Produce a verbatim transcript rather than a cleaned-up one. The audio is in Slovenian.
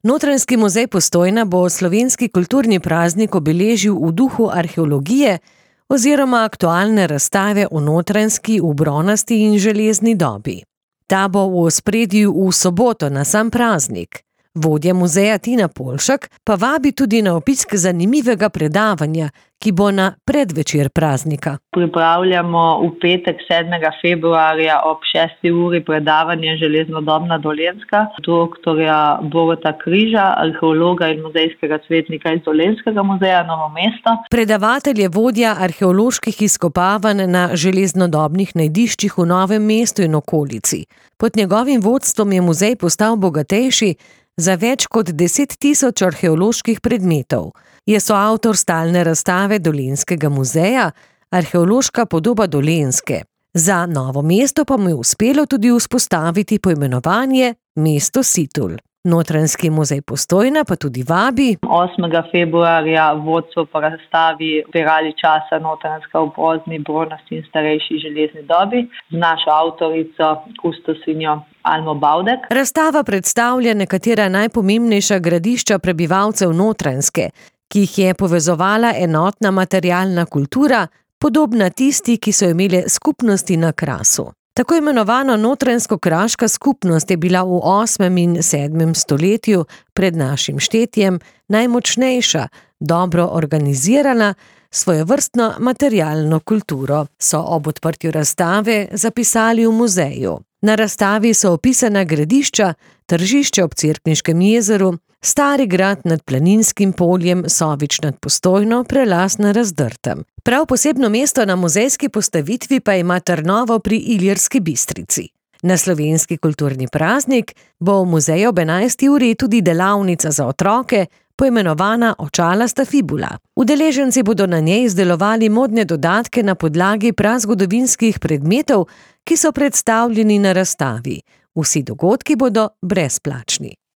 Notranjski muzej Postojna bo slovenski kulturni praznik obeležil v duhu arheologije oziroma aktualne razstave o notranjski v bronasti in železni dobi. Ta bo v ospredju v soboto na sam praznik. Vodja muzeja Tina Polšak pa vabi tudi na obisk zanimivega predavanja, ki bo na predvečer praznika. Pripravljamo v petek sedmega februarja ob šesti uri predavanje Železnodobna Dolenjska doktorja Boruta Križa, arheologa in muzejskega svetnika iz Dolenjskega muzeja Novo mesto. Predavatelj je vodja arheoloških izkopavanj na železnodobnih najdiščih v Novem mestu in okolici. Pod njegovim vodstvom je muzej postal bogatejši za več kot deset tisoč arheoloških predmetov. Je soavtor stalne razstave Dolenjskega muzeja Arheološka podoba Dolenjske. Za Novo mesto pa mu je uspelo tudi vzpostaviti poimenovanje Mesto Situl. Notranjski muzej Postojna pa tudi vabi osmega februarja vodstvo po razstavi Spirali časa Notranjska v pozni, bronasti in starejši železni dobi z našo avtorico, kustosinjo Almo Bavdek. Razstava predstavlja nekatera najpomembnejša gradišča prebivalcev Notranjske, ki jih je povezovala enotna materialna kultura, podobna tisti, ki so imele skupnosti na Krasu. Tako imenovana notranjsko-kraška skupnost je bila v osmem in sedmem stoletju pred našim štetjem najmočnejša, dobro organizirana, svojevrstno materialno kulturo, so ob odprtju razstave zapisali v muzeju. Na razstavi so opisana gradišča, tržišče ob Cerkniškem jezeru, Stari grad nad Planinskim poljem, Sovič nad Postojno, Prelaz na Razdrtem. Prav posebno mesto na muzejski postavitvi pa ima Trnovo pri Ilirski Bistrici. Na slovenski kulturni praznik bo v muzeju ob enajsti uri tudi delavnica za otroke, poimenovana Očalasta fibula. Udeleženci bodo na njej izdelovali modne dodatke na podlagi prazgodovinskih predmetov, ki so predstavljeni na razstavi. Vsi dogodki bodo brezplačni.